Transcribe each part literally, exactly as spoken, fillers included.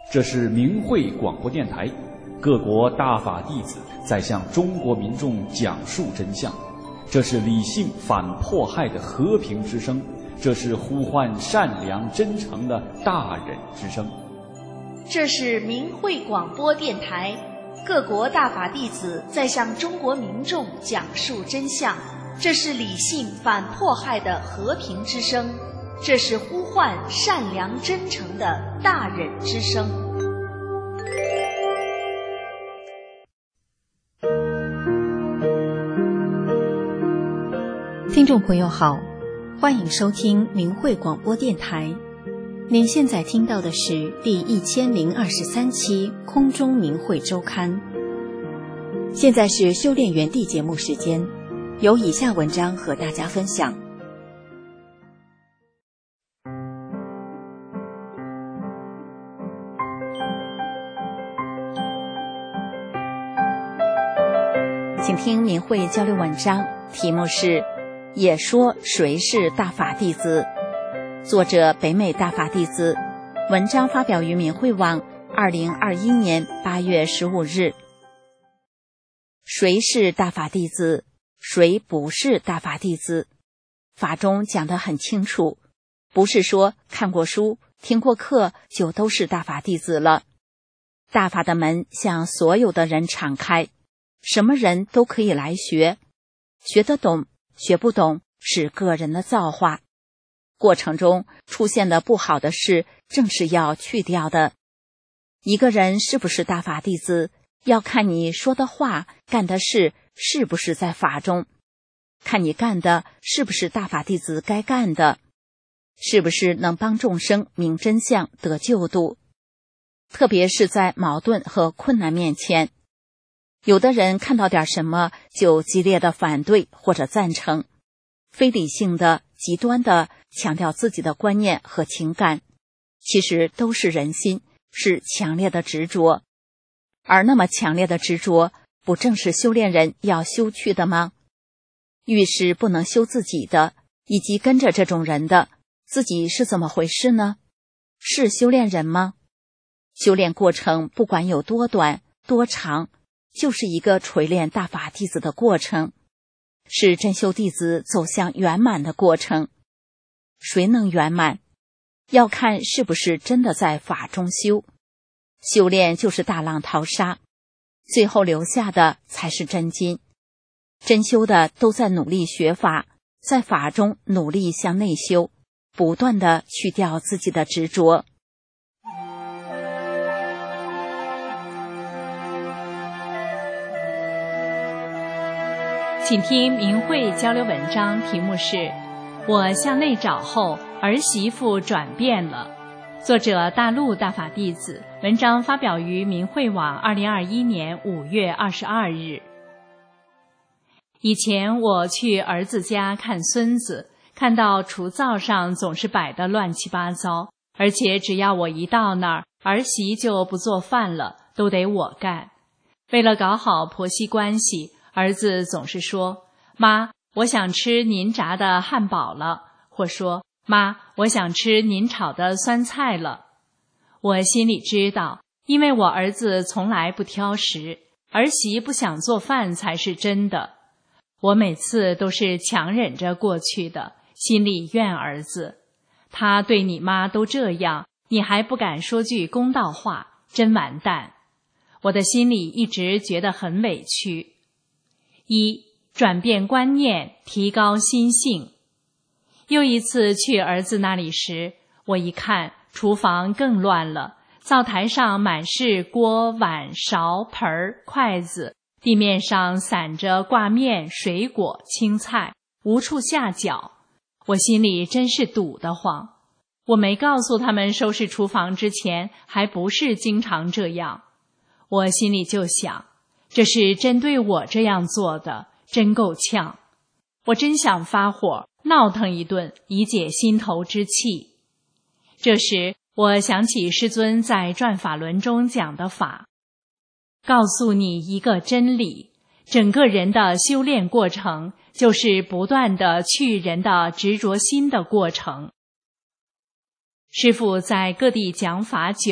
这是明慧广播电台，各国大法弟子在向中国民众讲述真相。这是理性反迫害的和平之声，这是呼唤善良真诚的大忍之声。 这是明慧广播电台，各国大法弟子在向中国民众讲述真相。这是理性反迫害的和平之声，这是呼唤善良真诚的大忍之声。 听众朋友好，欢迎收听明慧广播电台。您现在听到的是第一千零二十三期空中明慧周刊。现在是修炼园地节目时间，有以下文章和大家分享。请听明慧交流文章，题目是也说谁是大法弟子，作者北美大法弟子，文章发表于明慧网二零二一年八月十五日。谁是大法弟子，谁不是大法弟子？法中讲得很清楚，不是说看过书听过课就都是大法弟子了。大法的门向所有的人敞开，什么人都可以来学，学得懂学不懂是个人的造化，过程中出现的不好的事正是要去掉的。一个人是不是大法弟子，要看你说的话干的事是不是在法中，看你干的是不是大法弟子该干的，是不是能帮众生明真相得救度。特别是在矛盾和困难面前，有的人看到点什么就激烈的反对或者赞成，非理性的极端的强调自己的观念和情感，其实都是人心，是强烈的执着。而那么强烈的执着，不正是修炼人要修去的吗？遇事不能修自己的，以及跟着这种人的，自己是怎么回事呢？是修炼人吗？修炼过程不管有多短多长，就是一个锤炼大法弟子的过程，是真修弟子走向圆满的过程。谁能圆满，要看是不是真的在法中修。修炼就是大浪淘沙，最后留下的才是真金。真修的都在努力学法，在法中努力向内修，不断地去掉自己的执着。 请听明慧交流文章，题目是我向内找后，儿媳妇转变了，作者大陆大法弟子，文章发表于明慧网二零二一年五月二十二日。以前我去儿子家看孙子，看到厨灶上总是摆得乱七八糟，而且只要我一到那儿，儿媳就不做饭了，都得我干。为了搞好婆媳关系，儿子总是说，妈，我想吃您炸的汉堡了，或说，妈，我想吃您炒的酸菜了。我心里知道，因为我儿子从来不挑食，儿媳不想做饭才是真的。我每次都是强忍着过去的，心里怨儿子，他对你妈都这样，你还不敢说句公道话，真完蛋。我的心里一直觉得很委屈。一、转变观念，提高心性。又一次去儿子那里时，我一看厨房更乱了，灶台上满是锅碗勺盆筷子，地面上散着挂面水果青菜，无处下脚。我心里真是堵得慌。我没告诉他们收拾厨房之前还不是经常这样。我心里就想，这是针对我这样做的，真够呛。我真想发火闹腾一顿，以解心头之气。这时我想起师尊在转法轮中讲的法，告诉你一个真理，整个人的修炼过程就是不断的去人的执着心的过程。师父在各地讲法久，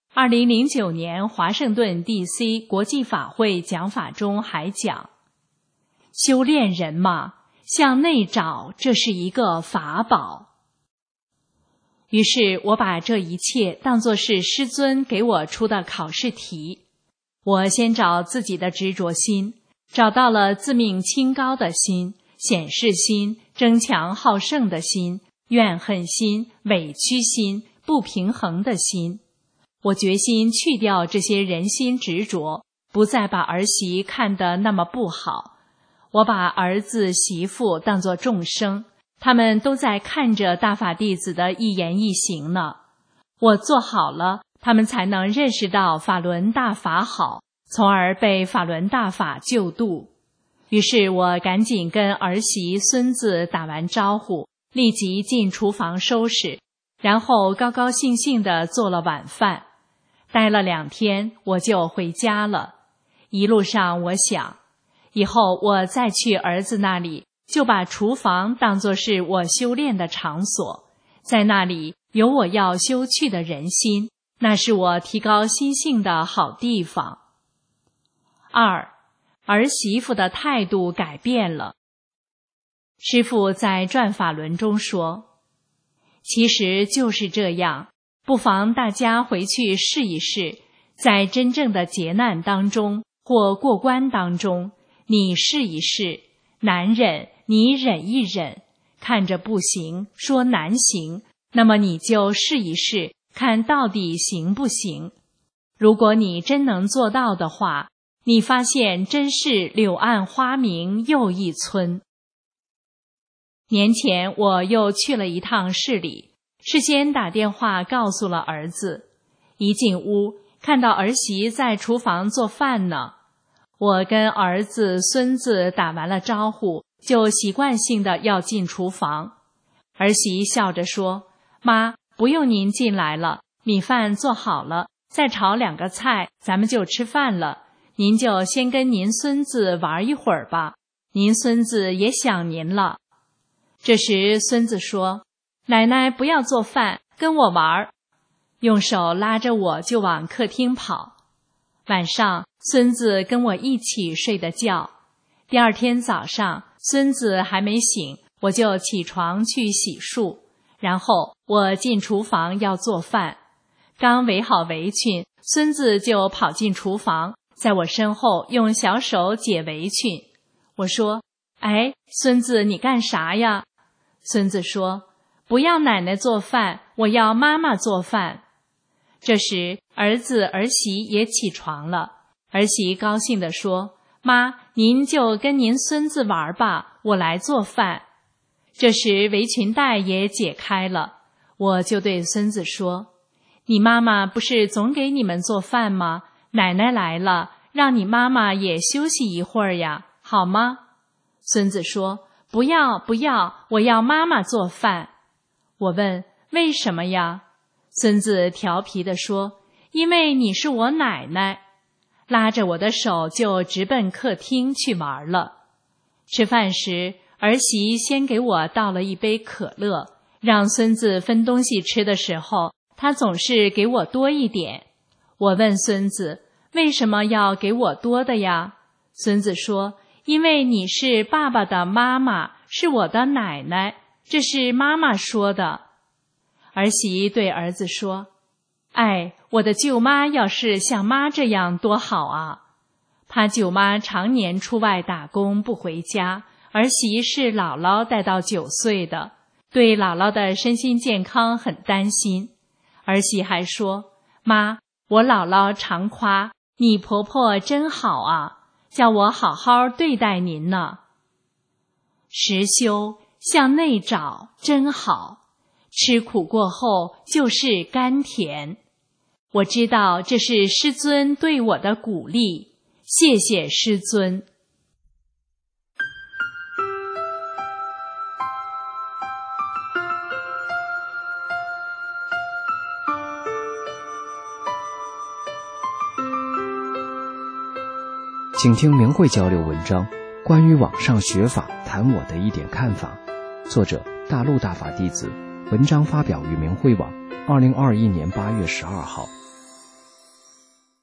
二零零九年华盛顿 D C 国际法会讲法中还讲，修炼人嘛，向内找，这是一个法宝。于是我把这一切当作是师尊给我出的考试题。我先找自己的执着心，找到了自命清高的心、显示心、争强好胜的心、怨恨心、委屈心、不平衡的心。我决心去掉这些人心执着，不再把儿媳看得那么不好。我把儿子媳妇当作众生，他们都在看着大法弟子的一言一行呢。我做好了，他们才能认识到法轮大法好，从而被法轮大法救度。于是我赶紧跟儿媳孙子打完招呼，立即进厨房收拾，然后高高兴兴地做了晚饭。待了两天，我就回家了。一路上我想，以后我再去儿子那里，就把厨房当作是我修炼的场所，在那里有我要修去的人心，那是我提高心性的好地方。二，儿媳妇的态度改变了。师父在转法轮中说，其实就是这样，不妨大家回去试一试，在真正的劫难当中或过关当中，你试一试，难忍你忍一忍，看着不行，说难行，那么你就试一试，看到底行不行。如果你真能做到的话，你发现真是柳暗花明又一村。年前我又去了一趟市里，事先打电话告诉了儿子。一进屋，看到儿媳在厨房做饭呢。我跟儿子孙子打完了招呼，就习惯性的要进厨房。儿媳笑着说，妈，不用您进来了，米饭做好了，再炒两个菜，咱们就吃饭了。您就先跟您孙子玩一会儿吧，您孙子也想您了。这时孙子说，奶奶不要做饭，跟我玩，用手拉着我就往客厅跑。晚上孙子跟我一起睡的觉，第二天早上孙子还没醒，我就起床去洗漱，然后我进厨房要做饭。刚围好围裙，孙子就跑进厨房，在我身后用小手解围裙。我说，哎，孙子你干啥呀？孙子说，不要奶奶做饭，我要妈妈做饭。这时儿子儿媳也起床了，儿媳高兴地说，妈，您就跟您孙子玩吧，我来做饭。这时围裙带也解开了，我就对孙子说，你妈妈不是总给你们做饭吗？奶奶来了，让你妈妈也休息一会儿呀，好吗？孙子说，不要不要，我要妈妈做饭。我问，为什么呀？孙子调皮地说，因为你是我奶奶。拉着我的手就直奔客厅去玩了。吃饭时，儿媳先给我倒了一杯可乐，让孙子分东西吃的时候，他总是给我多一点。我问孙子，为什么要给我多的呀？孙子说，因为你是爸爸的妈妈，是我的奶奶，这是妈妈说的。儿媳对儿子说，哎，我的舅妈要是像妈这样多好啊。怕舅妈常年出外打工不回家，儿媳是姥姥带到九岁的，对姥姥的身心健康很担心。儿媳还说，妈，我姥姥常夸你婆婆真好啊，叫我好好对待您呢。实修向内找真好，吃苦过后就是甘甜。我知道这是师尊对我的鼓励，谢谢师尊。 请听明慧交流文章，关于网上学法谈我的一点看法，作者大陆大法弟子，文章发表于明慧网，二零二一年八月十二号。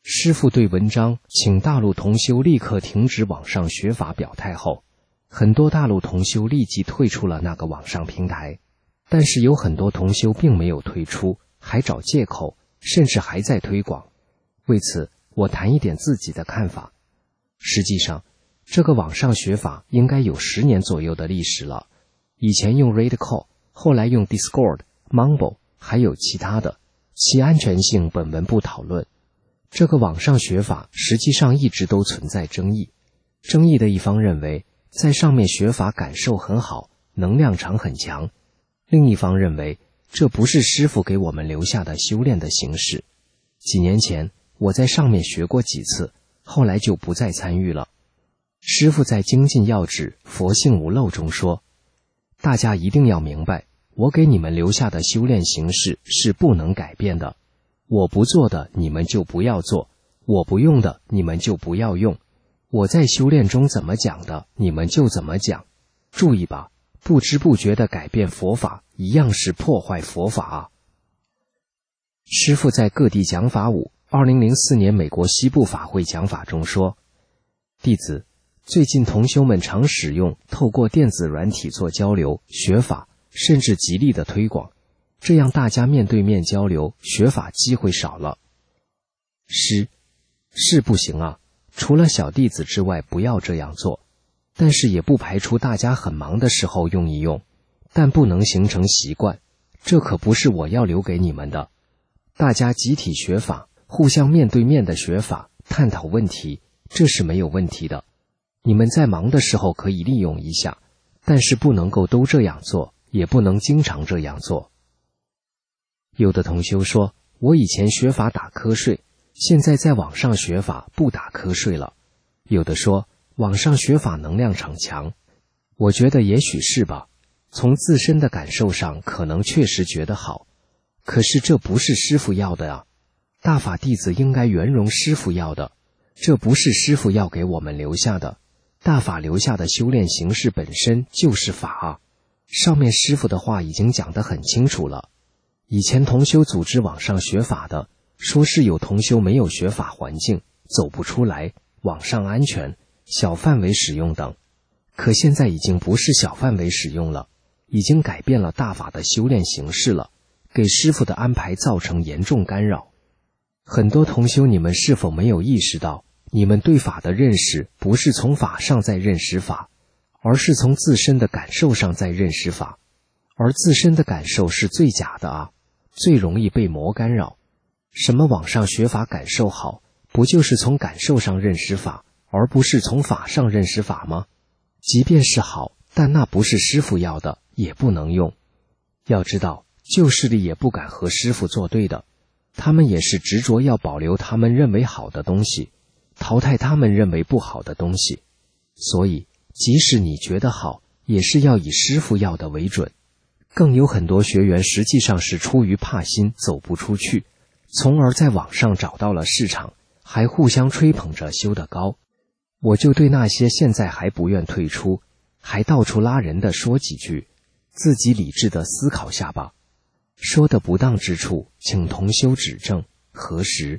师父对文章请大陆同修立刻停止网上学法表态后，很多大陆同修立即退出了那个网上平台，但是有很多同修并没有退出，还找借口，甚至还在推广。为此，我谈一点自己的看法。实际上，这个网上学法应该有十年左右的历史了，以前用 Redcall， 后来用 Discord、Mumble， 还有其他的，其安全性本文不讨论。这个网上学法实际上一直都存在争议，争议的一方认为在上面学法感受很好，能量场很强，另一方认为这不是师父给我们留下的修炼的形式。几年前我在上面学过几次，后来就不再参与了。师父在精进要旨佛性无漏中说，大家一定要明白，我给你们留下的修炼形式是不能改变的，我不做的你们就不要做，我不用的你们就不要用，我在修炼中怎么讲的你们就怎么讲。注意吧，不知不觉地改变佛法一样是破坏佛法啊。师父在各地讲法五二零零四年美国西部法会讲法中说，弟子最近同修们常使用透过电子软体做交流学法，甚至极力的推广，这样大家面对面交流学法机会少了。师是不行啊，除了小弟子之外不要这样做，但是也不排除大家很忙的时候用一用，但不能形成习惯，这可不是我要留给你们的。大家集体学法，互相面对面的学法，探讨问题，这是没有问题的。你们在忙的时候可以利用一下，但是不能够都这样做，也不能经常这样做。有的同修说，我以前学法打瞌睡，现在在网上学法不打瞌睡了。有的说，网上学法能量场强，我觉得也许是吧，从自身的感受上可能确实觉得好，可是这不是师父要的啊，大法弟子应该圆融师父要的，这不是师父要给我们留下的，大法留下的修炼形式本身就是法啊。上面师父的话已经讲得很清楚了。以前同修组织网上学法的，说是有同修没有学法环境，走不出来，网上安全，小范围使用等。可现在已经不是小范围使用了，已经改变了大法的修炼形式了，给师父的安排造成严重干扰。很多同修，你们是否没有意识到，你们对法的认识不是从法上在认识法，而是从自身的感受上在认识法，而自身的感受是最假的啊，最容易被魔干扰。什么网上学法感受好，不就是从感受上认识法，而不是从法上认识法吗？即便是好，但那不是师父要的，也不能用。要知道，旧势力也不敢和师父作对的，他们也是执着要保留他们认为好的东西，淘汰他们认为不好的东西。所以即使你觉得好，也是要以师父要的为准。更有很多学员实际上是出于怕心走不出去，从而在网上找到了市场，还互相吹捧着修得高。我就对那些现在还不愿退出，还到处拉人的说几句，自己理智的思考下吧。说的不当之处，请同修指正核实。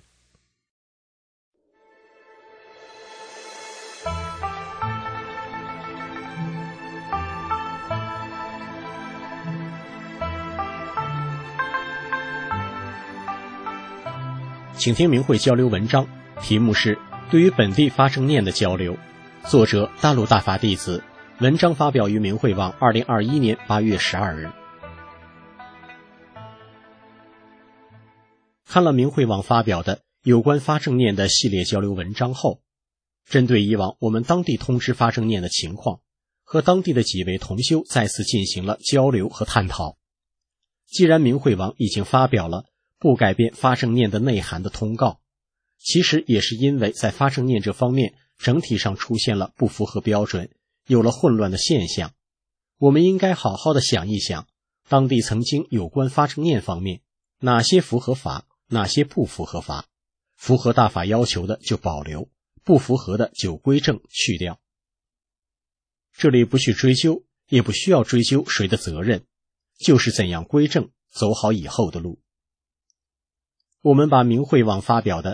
请听明慧交流文章，题目是对于本地发正念的交流，作者大陆大法弟子，文章发表于明慧网二零二一年八月十二日。看了明慧网发表的有关发正念的系列交流文章后，针对以往我们当地通知发正念的情况，和当地的几位同修再次进行了交流和探讨。既然明慧网已经发表了不改变发正念的内涵的通告，其实也是因为在发正念这方面整体上出现了不符合标准，有了混乱的现象。我们应该好好的想一想，当地曾经有关发正念方面哪些符合法，哪些不符合法，符合大法要求的就保留，不符合的就归正去掉。这里不去追究，也不需要追究谁的责任，就是怎样归正，走好以后的路。我们把明慧网发表的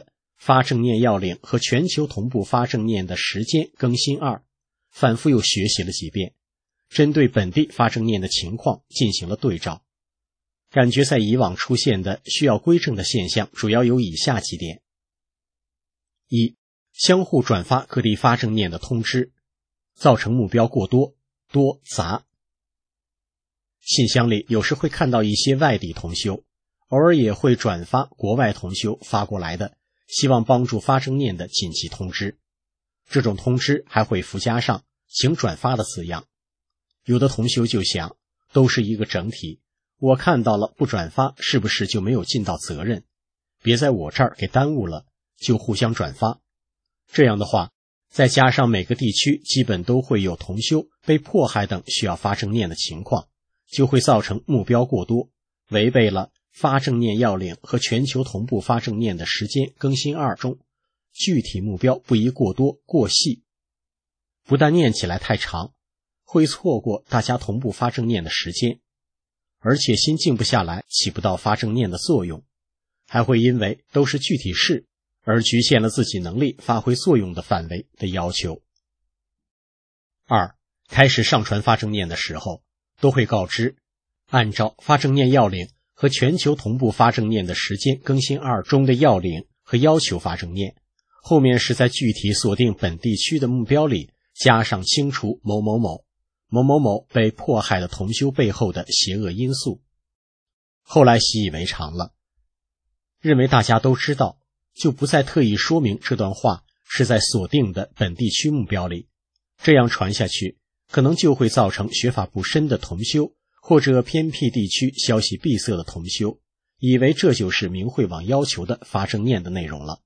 发正念要领和全球同步发正念的时间更新二，反复又学习了几遍，针对本地发正念的情况进行了对照，感觉在以往出现的需要归正的现象主要有以下几点：一、相互转发各地发正念的通知，造成目标过多、多杂。信箱里有时会看到一些外地同修，偶尔也会转发国外同修发过来的希望帮助发正念的紧急通知，这种通知还会附加上请转发的字样。有的同修就想，都是一个整体，我看到了不转发是不是就没有尽到责任，别在我这儿给耽误了，就互相转发。这样的话，再加上每个地区基本都会有同修被迫害等需要发正念的情况，就会造成目标过多，违背了发正念要领和全球同步发正念的时间更新二中具体目标不宜过多过细，不但念起来太长，会错过大家同步发正念的时间，而且心静不下来，起不到发正念的作用，还会因为都是具体事而局限了自己能力发挥作用的范围的要求。二、开始上传发正念的时候，都会告知按照发正念要领和全球同步发正念的时间更新二中的要领和要求发正念，后面是在具体锁定本地区的目标里加上清除某某某某某某被迫害的同修背后的邪恶因素。后来习以为常了，认为大家都知道，就不再特意说明这段话是在锁定的本地区目标里，这样传下去可能就会造成学法不深的同修或者偏僻地区消息闭塞的同修以为这就是明慧网要求的发正念的内容了。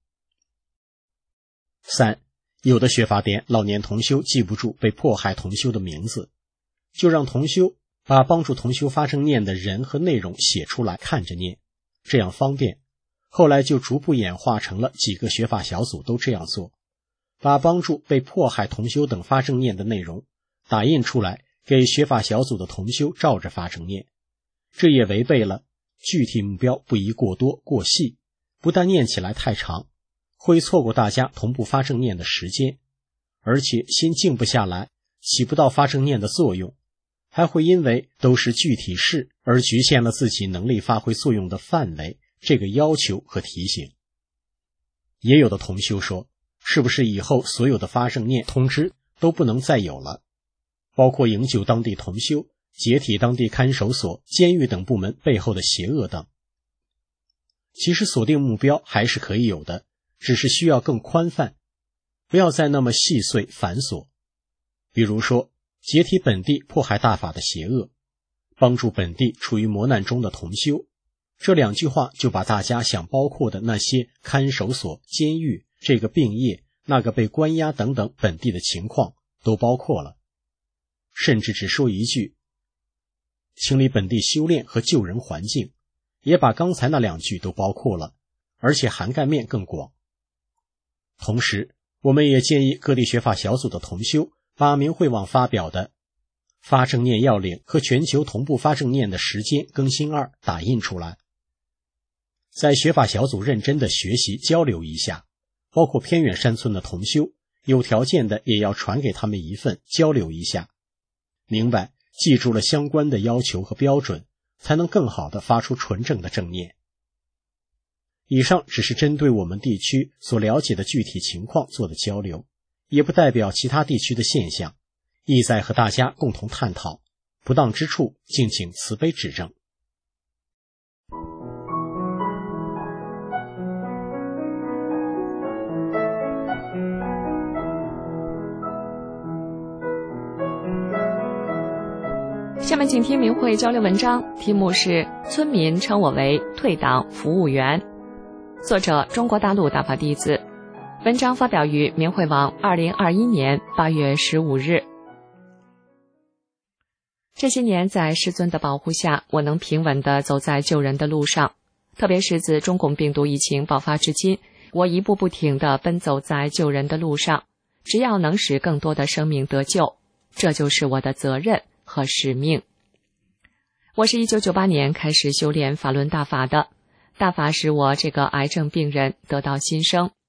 三、有的学法点老年同修记不住被迫害同修的名字，就让同修把帮助同修发正念的人和内容写出来看着念，这样方便。后来就逐步演化成了几个学法小组都这样做，把帮助被迫害同修等发正念的内容打印出来给学法小组的同修照着发正念，这也违背了具体目标不宜过多过细，不但念起来太长，会错过大家同步发正念的时间，而且心静不下来，起不到发正念的作用，还会因为都是具体事而局限了自己能力发挥作用的范围，这个要求和提醒。也有的同修说，是不是以后所有的发正念通知都不能再有了，包括营救当地同修、解体当地看守所、监狱等部门背后的邪恶等。其实锁定目标还是可以有的，只是需要更宽泛，不要再那么细碎繁琐。比如说，解体本地迫害大法的邪恶，帮助本地处于磨难中的同修，这两句话就把大家想包括的那些看守所、监狱、这个病业、那个被关押等等本地的情况都包括了。甚至只说一句清理本地修炼和救人环境，也把刚才那两句都包括了，而且涵盖面更广。同时，我们也建议各地学法小组的同修把明慧网发表的发正念要领和全球同步发正念的时间更新二打印出来，在学法小组认真的学习交流一下，包括偏远山村的同修，有条件的也要传给他们一份交流一下，明白记住了相关的要求和标准，才能更好地发出纯正的正念。以上只是针对我们地区所了解的具体情况做的交流，也不代表其他地区的现象，意在和大家共同探讨，不当之处敬请慈悲指正。 下面请听明慧交流文章，题目是村民称我为退党服务员，作者中国大陆大法弟子，文章发表于明慧网二零二一年八月十五日。这些年在师尊的保护下，我能平稳地走在救人的路上，特别是自中共病毒疫情爆发至今，我一步不停地奔走在救人的路上，只要能使更多的生命得救，这就是我的责任和使命。我是一九九八年开始修炼法轮大法的，大法使我这个癌症病人得到新生，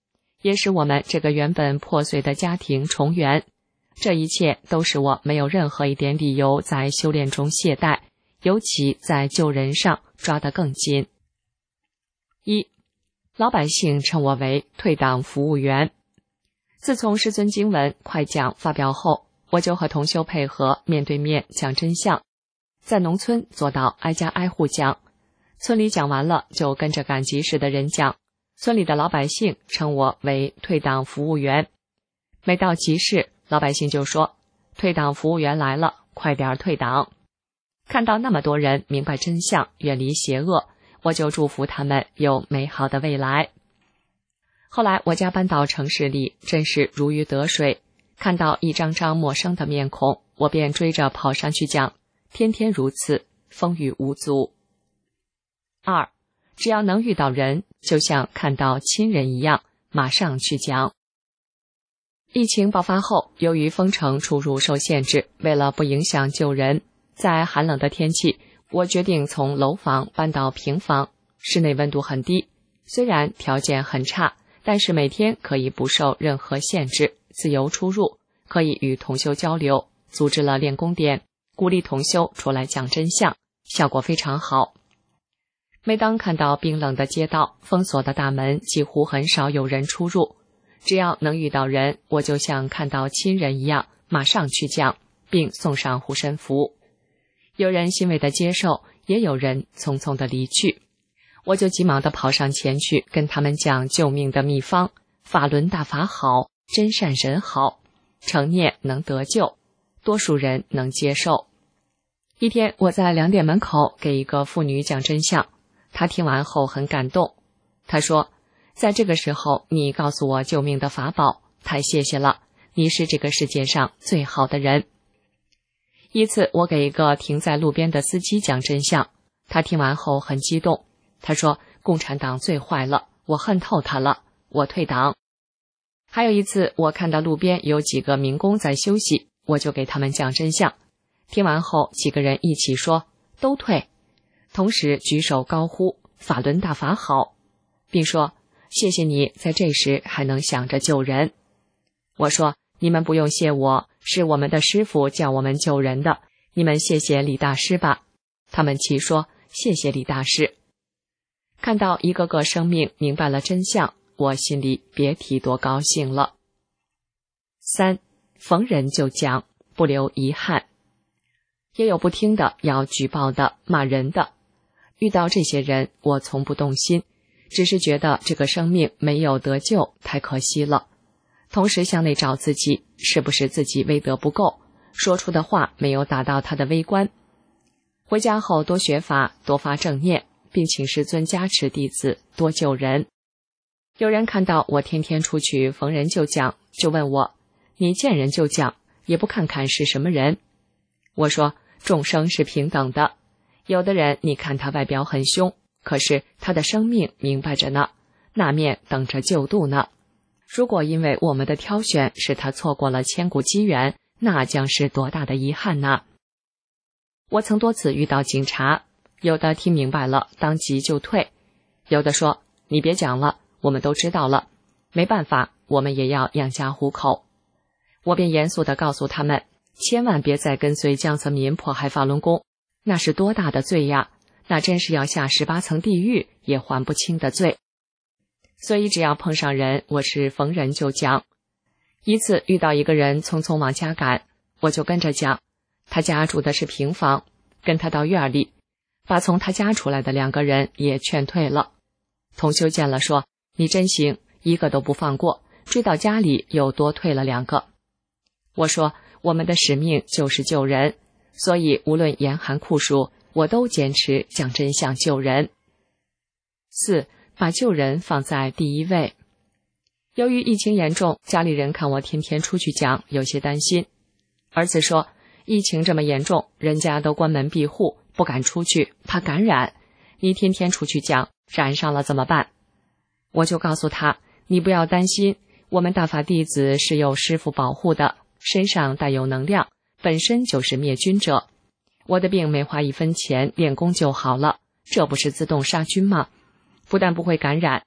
也使我们这个原本破碎的家庭重圆。这一切都使我没有任何一点理由在修炼中懈怠，尤其在救人上抓得更紧。一，老百姓称我为退党服务员。自从师尊经文快讲发表后，我就和同修配合，面对面讲真相。在农村做到挨家挨户讲，村里讲完了就跟着赶集市的人讲，村里的老百姓称我为退党服务员。每到集市，老百姓就说，退党服务员来了，快点退党。看到那么多人明白真相，远离邪恶，我就祝福他们有美好的未来。后来我家搬到城市里，真是如鱼得水，看到一张张陌生的面孔，我便追着跑上去讲，天天如此，风雨无阻。二，只要能遇到人，就像看到亲人一样，马上去讲。疫情爆发后，由于封城出入受限制，为了不影响救人，在寒冷的天气，我决定从楼房搬到平房，室内温度很低，虽然条件很差，但是每天可以不受任何限制，自由出入，可以与同修交流，组织了练功点，鼓励同修出来讲真相，效果非常好。每当看到冰冷的街道，封锁的大门，几乎很少有人出入，只要能遇到人，我就像看到亲人一样，马上去讲，并送上护身符。有人欣慰地接受，也有人匆匆地离去，我就急忙地跑上前去，跟他们讲救命的秘方，法轮大法好，真善人好，成念能得救，多数人能接受。一天，我在粮店门口给一个妇女讲真相，她听完后很感动，她说，在这个时候你告诉我救命的法宝，太谢谢了，你是这个世界上最好的人。一次我给一个停在路边的司机讲真相，他听完后很激动，他说，共产党最坏了，我恨透他了，我退党。还有一次，我看到路边有几个民工在休息，我就给他们讲真相，听完后几个人一起说都退，同时举手高呼法轮大法好，并说谢谢你在这时还能想着救人。我说，你们不用谢我，是我们的师父叫我们救人的，你们谢谢李大师吧。他们齐说谢谢李大师。看到一个个生命明白了真相，我心里别提多高兴了。三，逢人就讲，不留遗憾。也有不听的，要举报的，骂人的。遇到这些人，我从不动心，只是觉得这个生命没有得救，太可惜了。同时向内找自己，是不是自己威德不够，说出的话没有达到他的微观。回家后多学法，多发正念，并请师尊加持弟子，多救人。有人看到我天天出去逢人就讲，就问我，你见人就讲，也不看看是什么人。我说，众生是平等的，有的人你看他外表很凶，可是他的生命明白着呢，那面等着救度呢。如果因为我们的挑选使他错过了千古机缘，那将是多大的遗憾呢？我曾多次遇到警察，有的听明白了当即就退，有的说你别讲了，我们都知道了，没办法，我们也要养家糊口。我便严肃地告诉他们，千万别再跟随江泽民迫害法轮功，那是多大的罪呀，那真是要下十八层地狱也还不清的罪。所以只要碰上人，我是逢人就讲。一次遇到一个人匆匆往家赶，我就跟着讲，他家住的是平房，跟他到院里，把从他家出来的两个人也劝退了。同修见了说，你真行，一个都不放过，追到家里又多退了两个。我说，我们的使命就是救人，所以无论严寒酷暑，我都坚持讲真相救人。四，把救人放在第一位。由于疫情严重，家里人看我天天出去讲，有些担心。儿子说，疫情这么严重，人家都关门闭户，不敢出去，怕感染，你天天出去讲，染上了怎么办？我就告诉他，你不要担心，我们大法弟子是有师父保护的，身上带有能量，本身就是灭菌者。我的病没花一分钱，练功就好了，这不是自动杀菌吗？不但不会感染，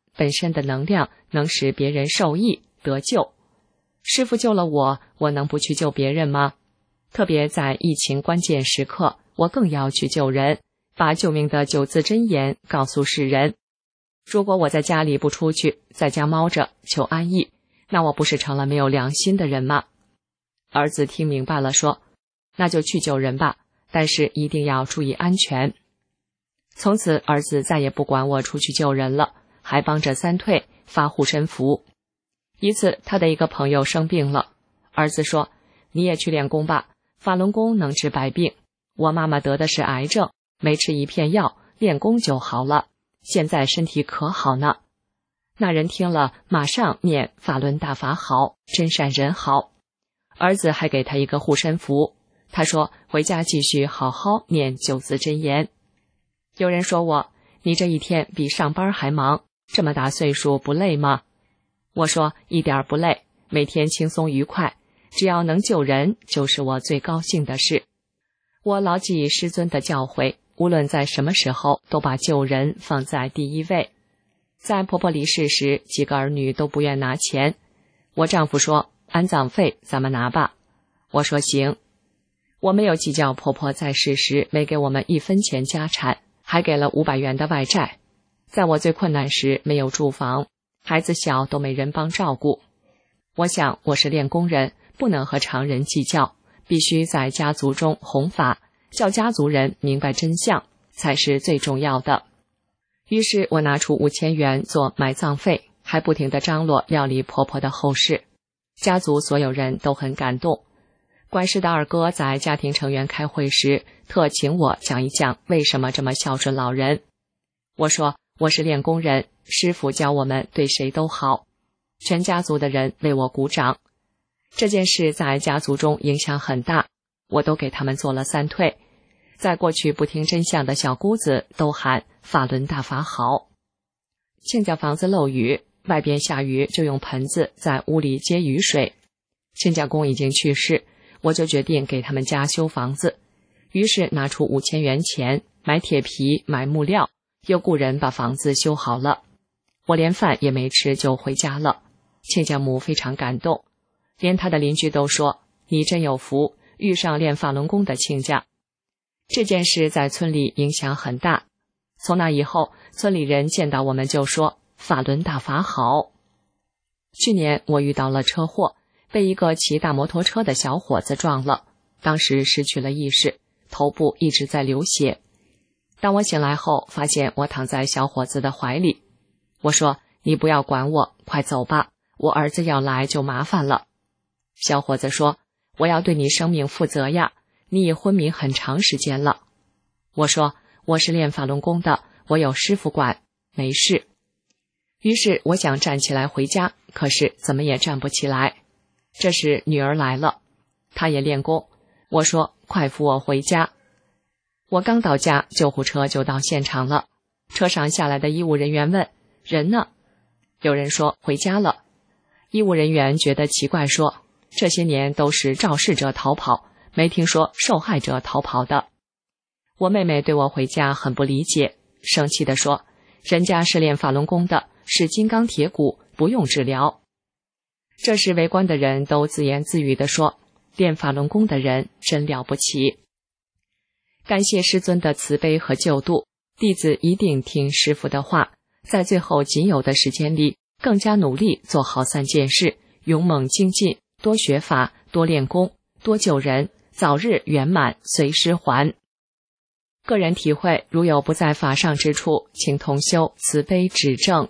本身的能量能使别人受益得救。师父救了我，我能不去救别人吗？特别在疫情关键时刻，我更要去救人，把救命的九字真言告诉世人。如果我在家里不出去，在家猫着求安逸，那我不是成了没有良心的人吗？儿子听明白了，说：那就去救人吧，但是一定要注意安全。从此儿子再也不管我出去救人了，还帮着三退发护身符。一次他的一个朋友生病了，儿子说：你也去练功吧，法轮功能治百病，我妈妈得的是癌症，没吃一片药，练功就好了，现在身体可好呢。那人听了马上念法轮大法好，真善人好。儿子还给他一个护身符，他说回家继续好好念九字真言。有人说我，你这一天比上班还忙，这么大岁数不累吗？我说一点不累，每天轻松愉快，只要能救人就是我最高兴的事。我牢记师尊的教诲，无论在什么时候都把救人放在第一位。在婆婆离世时，几个儿女都不愿拿钱，我丈夫说安葬费咱们拿吧，我说行。我没有计较婆婆在世时没给我们一分钱家产，还给了五百元的外债。在我最困难时没有住房，孩子小都没人帮照顾。我想我是练功人，不能和常人计较，必须在家族中弘法，叫家族人明白真相，才是最重要的。于是我拿出五千元做埋葬费，还不停地张罗料理婆婆的后事。家族所有人都很感动。管事的二哥在家庭成员开会时，特请我讲一讲为什么这么孝顺老人。我说我是练功人，师父教我们对谁都好。全家族的人为我鼓掌。这件事在家族中影响很大，我都给他们做了三退。在过去不听真相的小姑子都喊法轮大法好。亲家房子漏雨，外边下雨就用盆子在屋里接雨水。亲家公已经去世，我就决定给他们家修房子，于是拿出五千元钱买铁皮买木料，又雇人把房子修好了。我连饭也没吃就回家了。亲家母非常感动，连他的邻居都说你真有福，遇上练法轮功的亲家。这件事在村里影响很大，从那以后村里人见到我们就说法轮大法好。去年我遇到了车祸，被一个骑大摩托车的小伙子撞了，当时失去了意识，头部一直在流血。当我醒来后，发现我躺在小伙子的怀里。我说你不要管我，快走吧，我儿子要来就麻烦了。小伙子说我要对你生命负责呀，你已昏迷很长时间了。我说我是练法轮功的，我有师傅管，没事。于是我想站起来回家，可是怎么也站不起来。这时女儿来了，她也练功。我说快扶我回家。我刚到家，救护车就到现场了。车上下来的医务人员问人呢？有人说回家了。医务人员觉得奇怪，说这些年都是肇事者逃跑，没听说受害者逃跑的。我妹妹对我回家很不理解，生气地说人家是练法轮功的，是金刚铁骨，不用治疗。这时围观的人都自言自语地说练法轮功的人真了不起。感谢师尊的慈悲和救度，弟子一定听师父的话，在最后仅有的时间里更加努力做好三件事，勇猛精进，多学法，多练功，多救人，早日圆满随师还。个人体会，如有不在法上之处，请同修慈悲指正。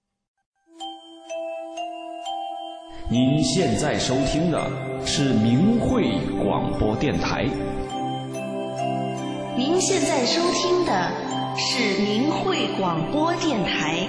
您现在收听的是明慧广播电台。 您现在收听的是明慧广播电台。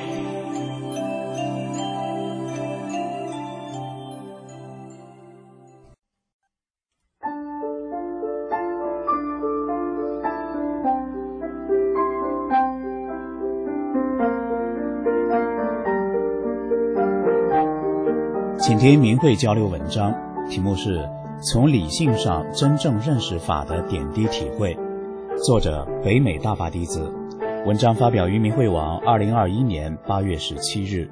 请听明慧交流文章，题目是从理性上真正认识法的点滴体会，作者北美大法弟子， 文章发表于明慧网二零二一年八月十七日。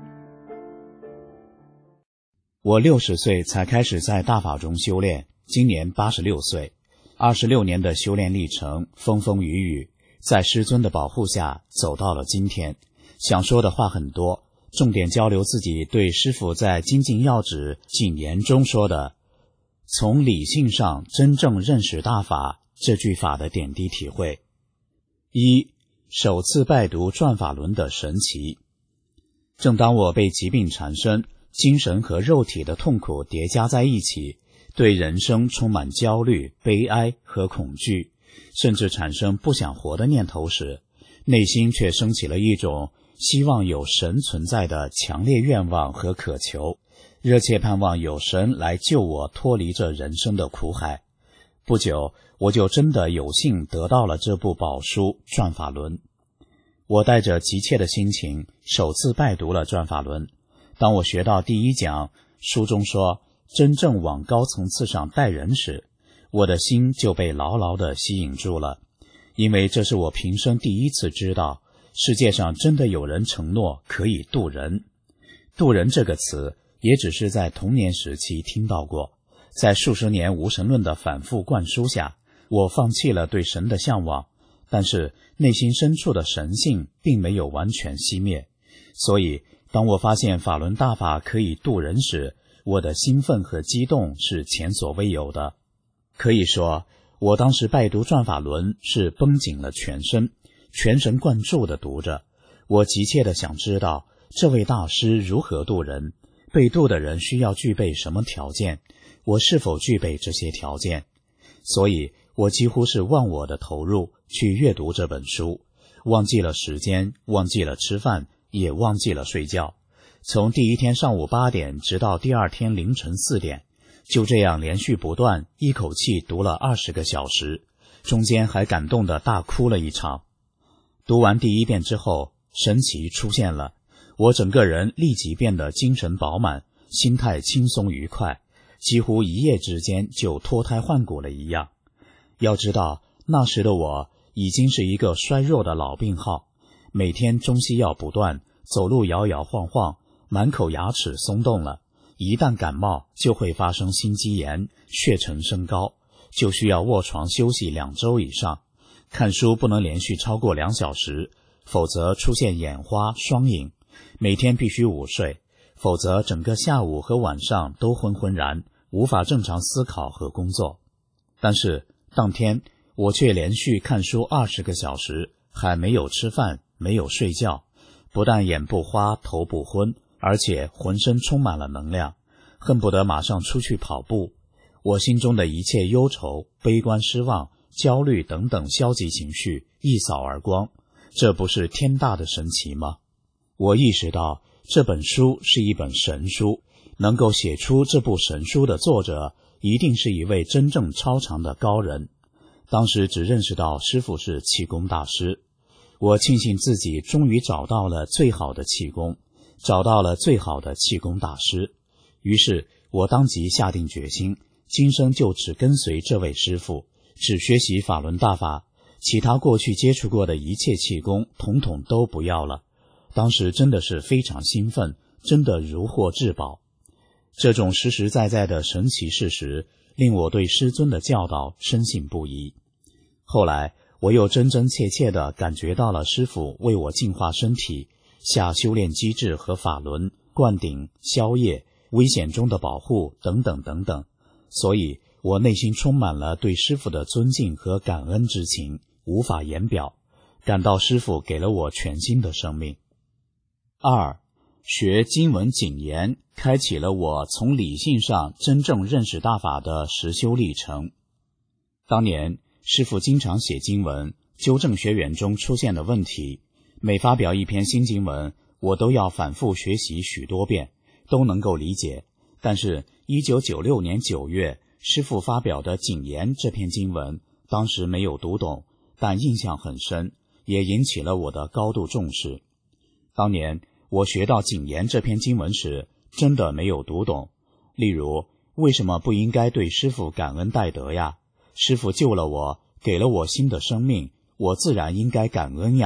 我六十岁才开始在大法中修炼，今年八十六岁，二十六年的修炼历程，风风雨雨，在师尊的保护下走到了今天。想说的话很多，重点交流自己对师父在《精进要旨谨言》中说的“从理性上真正认识大法”这句法的点滴体会。一、首次拜读转法轮的神奇。正当我被疾病缠身，精神和肉体的痛苦叠加在一起，对人生充满焦虑、悲哀和恐惧，甚至产生不想活的念头时，内心却升起了一种希望有神存在的强烈愿望和渴求，热切盼望有神来救我脱离这人生的苦海。不久，我就真的有幸得到了这部宝书《转法轮》。我带着急切的心情，首次拜读了《转法轮》。当我学到第一讲，书中说真正往高层次上带人时，我的心就被牢牢地吸引住了，因为这是我平生第一次知道，世界上真的有人承诺可以渡人。渡人这个词也只是在童年时期听到过，在数十年无神论的反复灌输下，我放弃了对神的向往，但是内心深处的神性并没有完全熄灭。所以当我发现法轮大法可以渡人时，我的兴奋和激动是前所未有的。可以说，我当时拜读转法轮是绷紧了全身，全神贯注地读着。我急切地想知道这位大师如何渡人，被渡的人需要具备什么条件，我是否具备这些条件。所以我几乎是忘我的投入去阅读这本书，忘记了时间，忘记了吃饭，也忘记了睡觉。从第一天上午八点直到第二天凌晨四点，就这样连续不断，一口气读了二十个小时，中间还感动得大哭了一场。读完第一遍之后，神奇出现了，我整个人立即变得精神饱满，心态轻松愉快，几乎一夜之间就脱胎换骨了一样。要知道，那时的我已经是一个衰弱的老病号，每天中西药不断，走路摇摇晃晃，满口牙齿松动了，一旦感冒就会发生心肌炎，血沉升高，就需要卧床休息两周以上。看书不能连续超过两小时，否则出现眼花、双影。每天必须午睡，否则整个下午和晚上都昏昏然，无法正常思考和工作。但是当天我却连续看书二十个小时，还没有吃饭，没有睡觉，不但眼不花，头不昏，而且浑身充满了能量，恨不得马上出去跑步。我心中的一切忧愁、悲观、失望、焦虑等等消极情绪一扫而光，这不是天大的神奇吗？我意识到这本书是一本神书，能够写出这部神书的作者一定是一位真正超常的高人。当时只认识到师父是气功大师，我庆幸自己终于找到了最好的气功，找到了最好的气功大师。于是我当即下定决心，今生就只跟随这位师父，只学习法轮大法，其他过去接触过的一切气功统统都不要了。当时真的是非常兴奋，真的如获至宝。这种实实在在的神奇事实令我对师尊的教导深信不疑。后来我又真真切切地感觉到了师父为我净化身体下修炼机制和法轮、灌顶、消业、危险中的保护等等等等，所以我内心充满了对师父的尊敬和感恩之情，无法言表，感到师父给了我全新的生命。二、学经文谨言，开启了我从理性上真正认识大法的实修历程。当年师父经常写经文，纠正学员中出现的问题，每发表一篇新经文，我都要反复学习许多遍，都能够理解。但是一九九六年九月，师父发表的谨言这篇经文，当时没有读懂，但印象很深，也引起了我的高度重视。当年我学到谨言这篇经文时，真的没有读懂。例如，为什么不应该对师父感恩戴德呀？师父救了我，给了我新的生命，我自然应该感恩呀。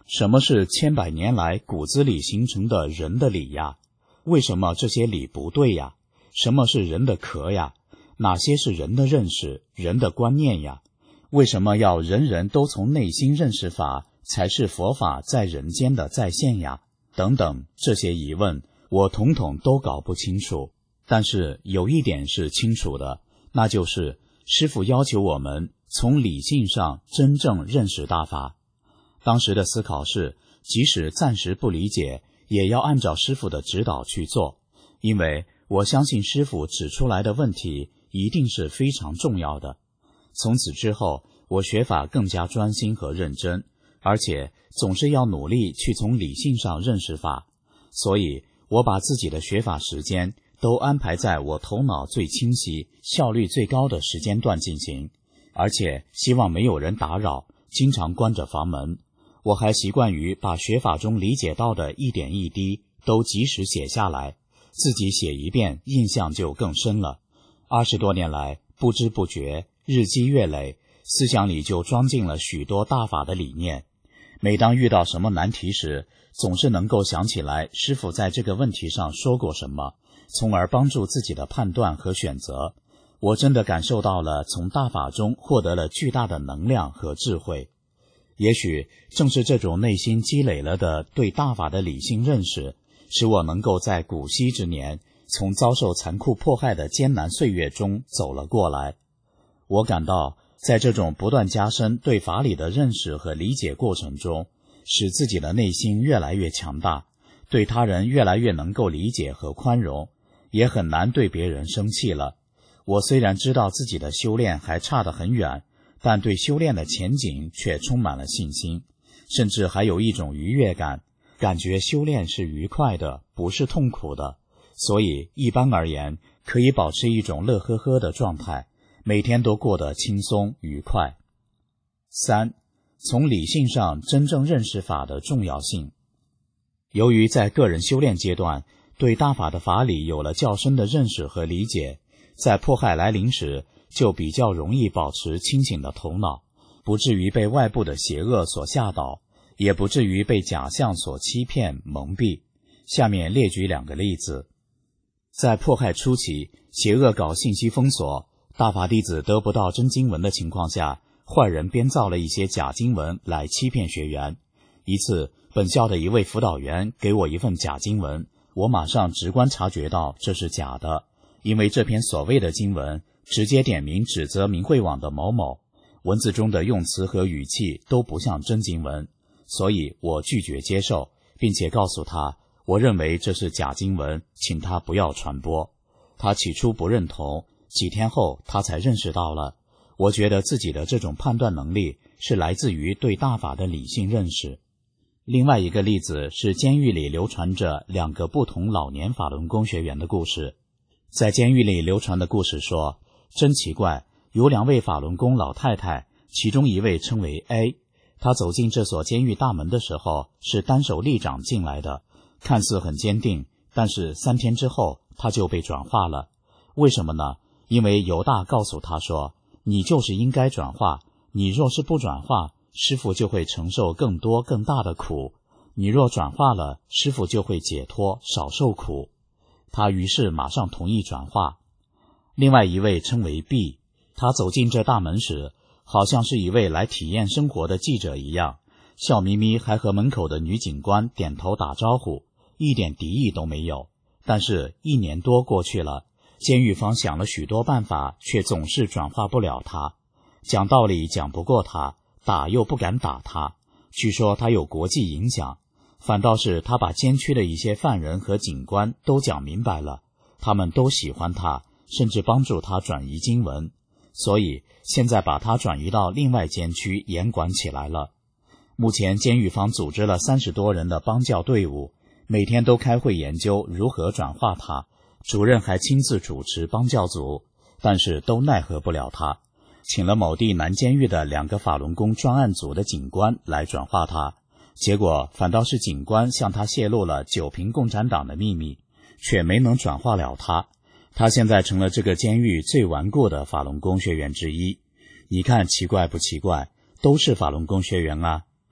什么是千百年来骨子里形成的人的理呀？为什么这些理不对呀？什么是人的壳呀？哪些是人的认识、人的观念呀？为什么要人人都从内心认识法，才是佛法在人间的再现呀？等等，这些疑问我统统都搞不清楚。但是有一点是清楚的，那就是师父要求我们从理性上真正认识大法。当时的思考是，即使暂时不理解，也要按照师父的指导去做，因为我相信师父指出来的问题一定是非常重要的。从此之后，我学法更加专心和认真，而且总是要努力去从理性上认识法。所以我把自己的学法时间都安排在我头脑最清晰、效率最高的时间段进行，而且希望没有人打扰，经常关着房门。我还习惯于把学法中理解到的一点一滴都及时写下来，自己写一遍，印象就更深了。二十多年来，不知不觉，日积月累，思想里就装进了许多大法的理念。每当遇到什么难题时，总是能够想起来师父在这个问题上说过什么，从而帮助自己的判断和选择。我真的感受到了从大法中获得了巨大的能量和智慧。也许正是这种内心积累了的对大法的理性认识，使我能够在古稀之年从遭受残酷迫害的艰难岁月中走了过来。我感到在这种不断加深对法理的认识和理解过程中，使自己的内心越来越强大，对他人越来越能够理解和宽容，也很难对别人生气了。我虽然知道自己的修炼还差得很远，但对修炼的前景却充满了信心，甚至还有一种愉悦感，感觉修炼是愉快的，不是痛苦的。所以一般而言，可以保持一种乐呵呵的状态，每天都过得轻松愉快。三、从理性上真正认识法的重要性。由于在个人修炼阶段，对大法的法理有了较深的认识和理解，在迫害来临时，就比较容易保持清醒的头脑，不至于被外部的邪恶所吓倒，也不至于被假象所欺骗蒙蔽。下面列举两个例子。在迫害初期，邪恶搞信息封锁，大法弟子得不到真经文的情况下，坏人编造了一些假经文来欺骗学员。一次，本校的一位辅导员给我一份假经文，我马上直观察觉到这是假的，因为这篇所谓的经文直接点名指责明慧网的某某，文字中的用词和语气都不像真经文，所以我拒绝接受，并且告诉他，我认为这是假经文，请他不要传播。他起初不认同，几天后他才认识到了。我觉得自己的这种判断能力是来自于对大法的理性认识。另外一个例子是监狱里流传着两个不同老年法轮功学员的故事。在监狱里流传的故事说，真奇怪，有两位法轮功老太太，其中一位称为 A， 她走进这所监狱大门的时候是单手立掌进来的，看似很坚定，但是三天之后她就被转化了。为什么呢？因为犹大告诉她说，你就是应该转化，你若是不转化，师父就会承受更多更大的苦，你若转化了，师父就会解脱，少受苦。他于是马上同意转化。另外一位称为 B， 他走进这大门时，好像是一位来体验生活的记者一样，笑眯眯，还和门口的女警官点头打招呼，一点敌意都没有。但是一年多过去了，监狱方想了许多办法，却总是转化不了他。讲道理讲不过他，打又不敢打他，据说他有国际影响，反倒是他把监区的一些犯人和警官都讲明白了，他们都喜欢他，甚至帮助他转移经文，所以现在把他转移到另外监区严管起来了。目前监狱方组织了三十多人的帮教队伍，每天都开会研究如何转化他，主任还亲自主持帮教组，但是都奈何不了他，请了某地南监狱的两个法轮功专案组的警官来转化他，结果反倒是警官向他泄露了九平共产党的秘密，却没能转化了他。他现在成了这个监狱最顽固的法轮功学员之一。你看奇怪不奇怪？都是法轮功学员啊。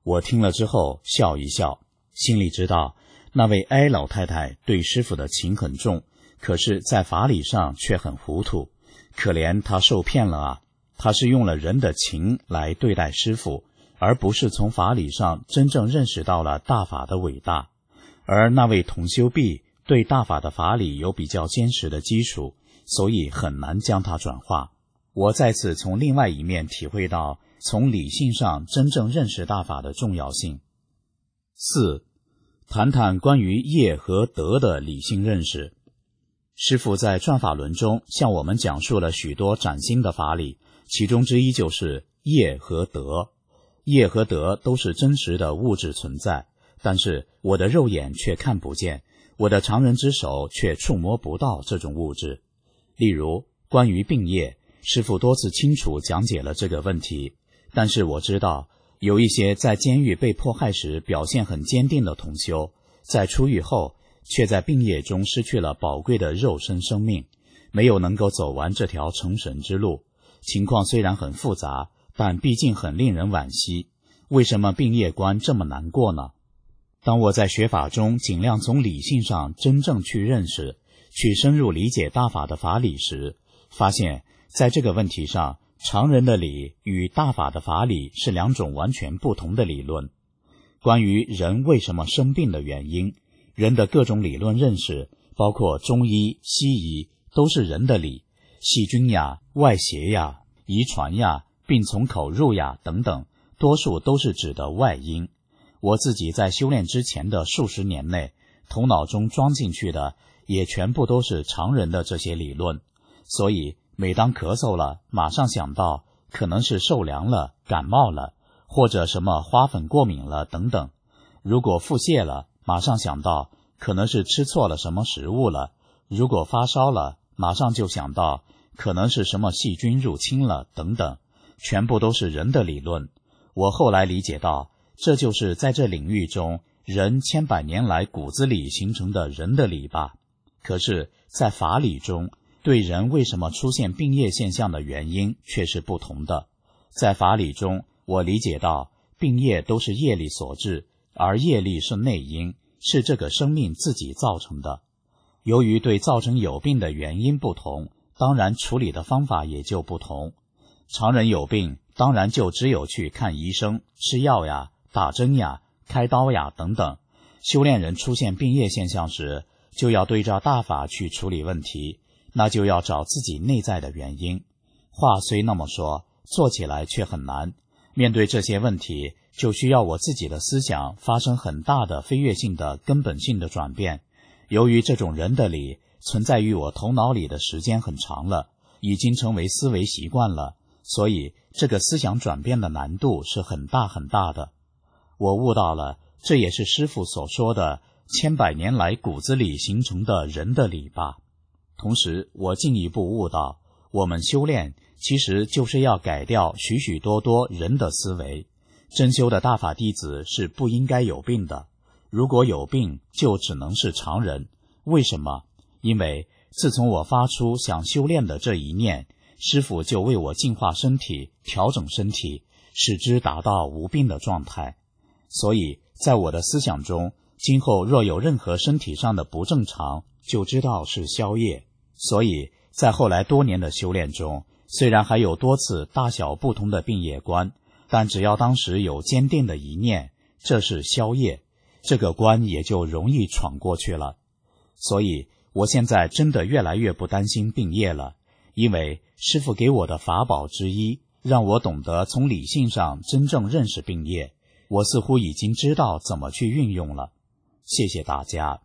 我听了之后笑一笑，心里知道那位艾老太太对师父的情很重，可是在法理上却很糊涂，可怜她受骗了啊！她是用了人的情来对待师父，而不是从法理上真正认识到了大法的伟大。而那位同修毕对大法的法理有比较坚实的基础，所以很难将它转化。我再次从另外一面体会到从理性上真正认识大法的重要性。四、谈谈关于业和德的理性认识。师父在转法轮中向我们讲述了许多崭新的法理，其中之一就是业和德。业和德都是真实的物质存在，但是我的肉眼却看不见，我的常人之手却触摸不到这种物质。例如关于病业，师父多次清楚讲解了这个问题，但是我知道有一些在监狱被迫害时表现很坚定的同修，在出狱后却在病业中失去了宝贵的肉身生命，没有能够走完这条成神之路。情况虽然很复杂，但毕竟很令人惋惜。为什么病业观这么难过呢？当我在学法中尽量从理性上真正去认识，去深入理解大法的法理时，发现在这个问题上，常人的理与大法的法理是两种完全不同的理论。关于人为什么生病的原因，人的各种理论认识，包括中医、西医，都是人的理。细菌呀、外邪呀、遗传呀、病从口入呀等等，多数都是指的外因。我自己在修炼之前的数十年内，头脑中装进去的也全部都是常人的这些理论，所以每当咳嗽了，马上想到可能是受凉了、感冒了，或者什么花粉过敏了等等。如果腹泻了，马上想到可能是吃错了什么食物了。如果发烧了，马上就想到可能是什么细菌入侵了等等，全部都是人的理论。我后来理解到，这就是在这领域中人千百年来骨子里形成的人的理吧。可是在法理中，对人为什么出现病业现象的原因却是不同的。在法理中，我理解到病业都是业力所致，而业力是内因，是这个生命自己造成的。由于对造成有病的原因不同，当然处理的方法也就不同。常人有病，当然就只有去看医生、吃药呀、打针呀、开刀呀等等。修炼人出现病业现象时，就要对照大法去处理问题，那就要找自己内在的原因。话虽那么说，做起来却很难。面对这些问题，就需要我自己的思想发生很大的飞跃性的根本性的转变。由于这种人的理存在于我头脑里的时间很长了，已经成为思维习惯了，所以这个思想转变的难度是很大很大的。我悟到了，这也是师父所说的千百年来骨子里形成的人的理吧。同时我进一步悟到，我们修炼其实就是要改掉许许多多人的思维。真修的大法弟子是不应该有病的，如果有病就只能是常人。为什么？因为自从我发出想修炼的这一念，师父就为我净化身体，调整身体，使之达到无病的状态。所以在我的思想中，今后若有任何身体上的不正常，就知道是消业。所以在后来多年的修炼中，虽然还有多次大小不同的病业观，但只要当时有坚定的一念，这是消业，这个关也就容易闯过去了。所以我现在真的越来越不担心病业了，因为师父给我的法宝之一，让我懂得从理性上真正认识病业，我似乎已经知道怎么去运用了。谢谢大家。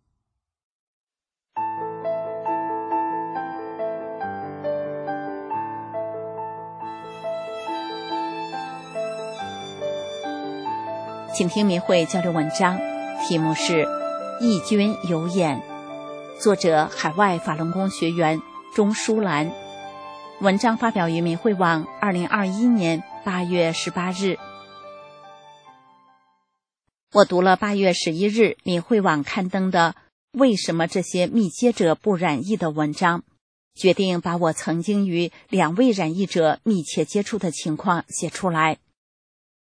请听明慧交流文章，题目是义军有眼，作者海外法轮功学员钟淑兰。文章发表于明慧网二零二一年八月十八日。我读了八月十一日明慧网刊登的为什么这些密接者不染疫的文章，决定把我曾经与两位染疫者密切接触的情况写出来。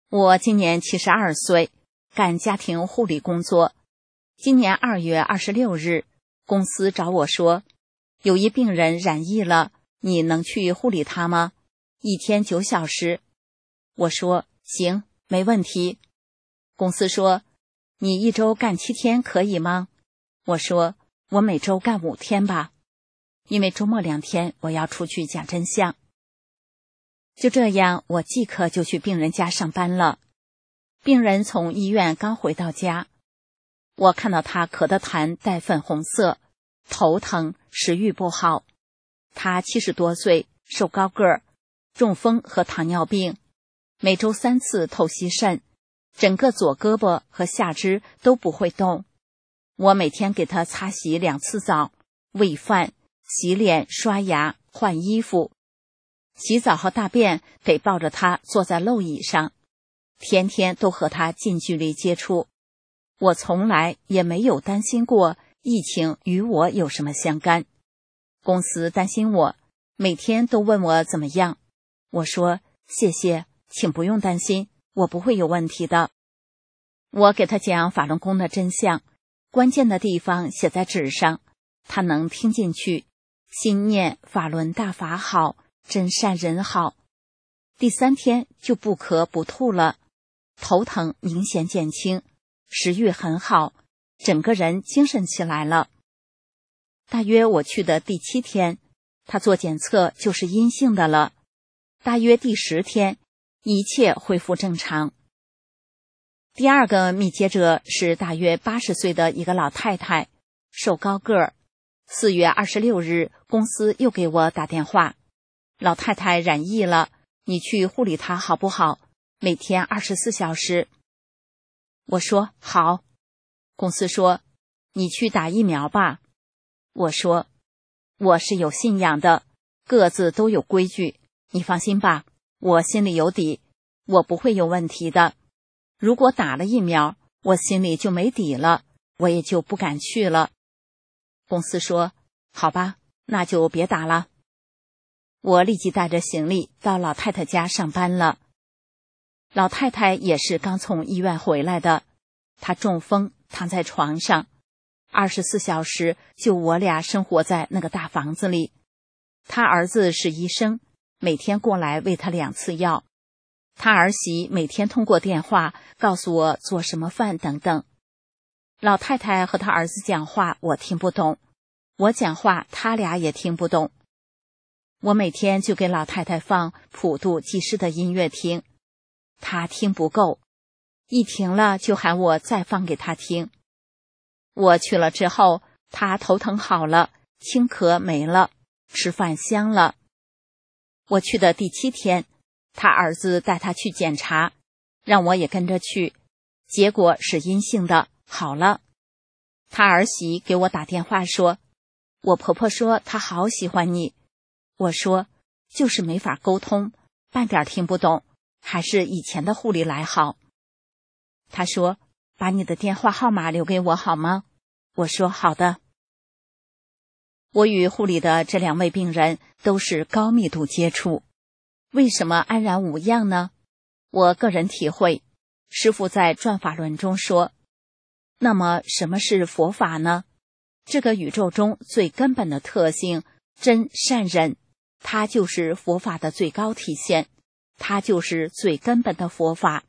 我今年七十二岁，干家庭护理工作。今年二月二十六日，公司找我说，有一病人染疫了，你能去护理他吗？一天九小时。我说行，没问题。公司说，你一周干七天可以吗？我说我每周干五天吧，因为周末两天我要出去讲真相。就这样，我即刻就去病人家上班了。病人从医院刚回到家，我看到他咳得痰带粉红色，头疼，食欲不好。他七十多岁，瘦高个儿，中风和糖尿病，每周三次透析肾，整个左胳膊和下肢都不会动。我每天给他擦洗两次澡，喂饭、洗脸、刷牙、换衣服。洗澡和大便得抱着他坐在漏椅上，天天都和他近距离接触。我从来也没有担心过疫情与我有什么相干。公司担心我，每天都问我怎么样。我说谢谢，请不用担心，我不会有问题的。我给他讲法轮功的真相，关键的地方写在纸上，他能听进去。心念法轮大法好，真善人好。第三天就不咳不吐了，头疼明显减轻，食欲很好，整个人精神起来了。大约我去的第七天，他做检测就是阴性的了。大约第十天，一切恢复正常。第二个密接者是大约八十岁的一个老太太，瘦高个儿。四月二十六日，公司又给我打电话，老太太染疫了，你去护理她好不好？每天二十四小时。我说好。公司说你去打疫苗吧。我说我是有信仰的，各自都有规矩，你放心吧，我心里有底，我不会有问题的。如果打了疫苗，我心里就没底了，我也就不敢去了。公司说好吧，那就别打了。我立即带着行李到老太太家上班了。老太太也是刚从医院回来的，她中风躺在床上，二十四小时就我俩生活在那个大房子里。她儿子是医生，每天过来喂她两次药。她儿媳每天通过电话告诉我做什么饭等等。老太太和她儿子讲话我听不懂，我讲话他俩也听不懂。我每天就给老太太放普度济世的音乐听，她听不够，一停了就喊我再放给她听。我去了之后，她头疼好了，轻咳没了，吃饭香了。我去的第七天，她儿子带她去检查，让我也跟着去，结果是阴性的，好了。她儿媳给我打电话说，我婆婆说她好喜欢你。我说就是没法沟通，半点听不懂，还是以前的护理来好。她说把你的电话号码留给我好吗？我说好的。我与护理的这两位病人都是高密度接触，为什么安然无恙呢？我个人体会，师父在转法轮中说，那么什么是佛法呢？这个宇宙中最根本的特性，真善忍，它就是佛法的最高体现，它就是最根本的佛法。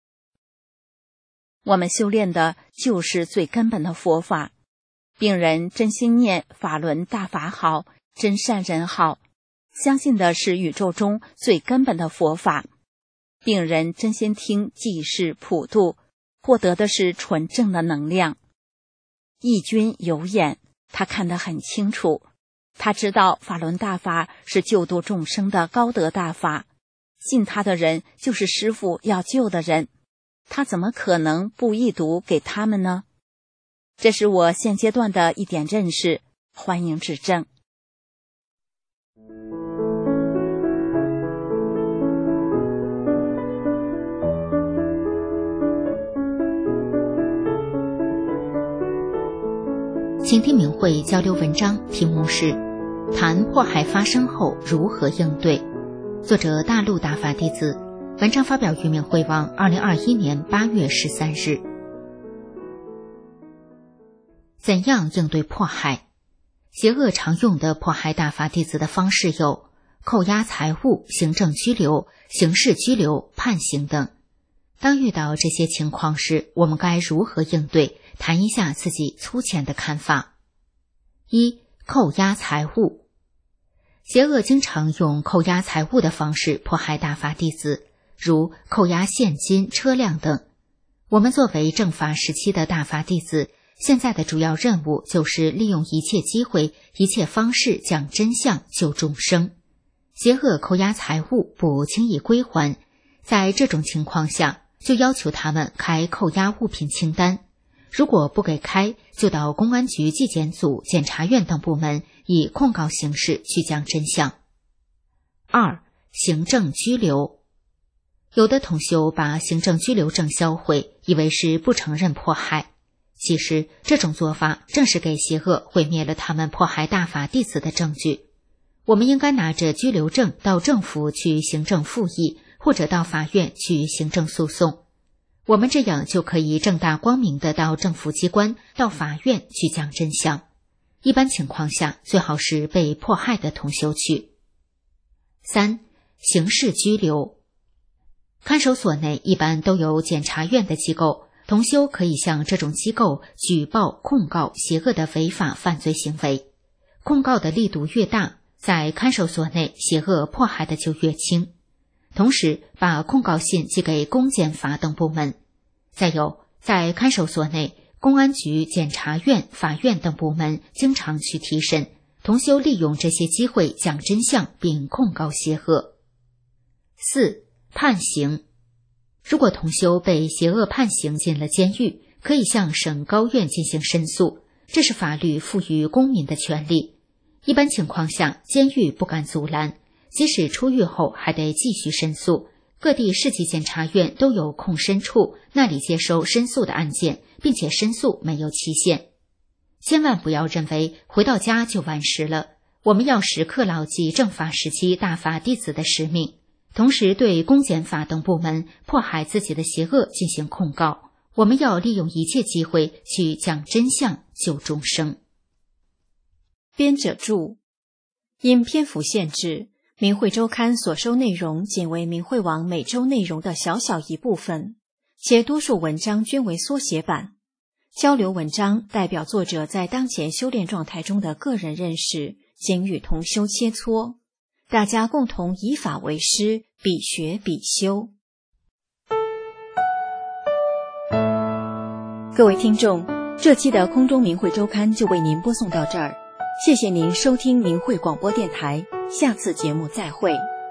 我们修炼的就是最根本的佛法。病人真心念法轮大法好，真善人好，相信的是宇宙中最根本的佛法。病人真心听济世普度，获得的是纯正的能量。义军有眼，他看得很清楚，他知道法轮大法是救度众生的高德大法，信他的人就是师父要救的人，他怎么可能不易读给他们呢？这是我现阶段的一点认识，欢迎指正。请听明慧交流文章，题目是谈迫害发生后如何应对，作者大陆大法弟子， 文章发表于明慧网，二零二一年八月十三日。怎样应对迫害？邪恶常用的迫害大法弟子的方式有扣押财物、行政拘留、刑事拘留、判刑等。当遇到这些情况时，我们该如何应对？谈一下自己粗浅的看法。一、扣押财物。邪恶经常用扣押财物的方式迫害大法弟子，如扣押现金、车辆等。我们作为正法时期的大法弟子，现在的主要任务就是利用一切机会、一切方式讲真相、救众生。邪恶扣押财物不轻易归还，在这种情况下，就要求他们开扣押物品清单。如果不给开，就到公安局、纪检组、检察院等部门以控告形式去讲真相。二、行政拘留。有的同修把行政拘留证销毁，以为是不承认迫害。其实这种做法正是给邪恶毁灭了他们迫害大法弟子的证据。我们应该拿着拘留证到政府去行政复议，或者到法院去行政诉讼。我们这样就可以正大光明地到政府机关、到法院去讲真相。一般情况下，最好是被迫害的同修去。三、刑事拘留。看守所内一般都有检察院的机构，同修可以向这种机构举报控告邪恶的违法犯罪行为。控告的力度越大，在看守所内邪恶迫害的就越轻。同时把控告信寄给公检法等部门。再有，在看守所内，公安局、检察院、法院等部门经常去提审，同修利用这些机会讲真相并控告邪恶。四、判刑。如果同修被邪恶判刑进了监狱，可以向省高院进行申诉，这是法律赋予公民的权利。一般情况下，监狱不敢阻拦，即使出狱后还得继续申诉。各地市级检察院都有控申处，那里接收申诉的案件，并且申诉没有期限。千万不要认为回到家就完事了，我们要时刻牢记正法时期大法弟子的使命，同时对公检法等部门迫害自己的邪恶进行控告。我们要利用一切机会去讲真相、救众生。 编者注：因篇幅限制，明慧周刊所收内容仅为明慧网每周内容的小小一部分，且多数文章均为缩写版。交流文章代表作者在当前修炼状态中的个人认识，仅与同修切磋，大家共同以法为师，比学比修。各位听众，这期的空中明慧周刊就为您播送到这儿，谢谢您收听明慧广播电台，下次节目再会。